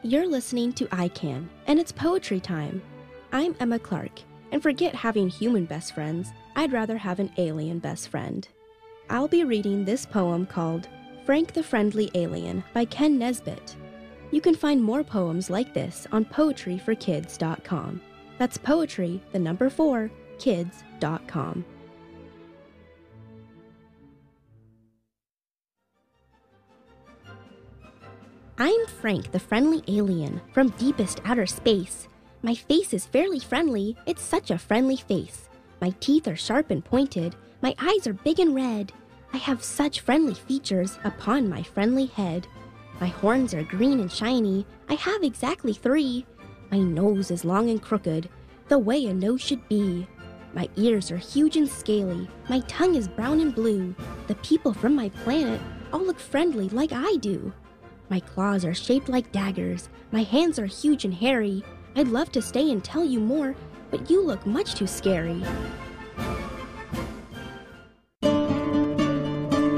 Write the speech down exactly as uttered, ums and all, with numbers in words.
You're listening to I Can, and it's poetry time. I'm Emma Clark, and forget having human best friends, I'd rather have an alien best friend. I'll be reading this poem called Frank the Friendly Alien by Ken Nesbitt. You can find more poems like this on poetry for kids dot com. That's poetry, the number four, kids dot com. I'm Frank the Friendly Alien from deepest outer space. My face is fairly friendly, it's such a friendly face. My teeth are sharp and pointed, my eyes are big and red. I have such friendly features upon my friendly head. My horns are green and shiny, I have exactly three. My nose is long and crooked, the way a nose should be. My ears are huge and scaly, my tongue is brown and blue. The people from my planet all look friendly like I do. My claws are shaped like daggers, my hands are huge and hairy. I'd love to stay and tell you more, but you look much too scary.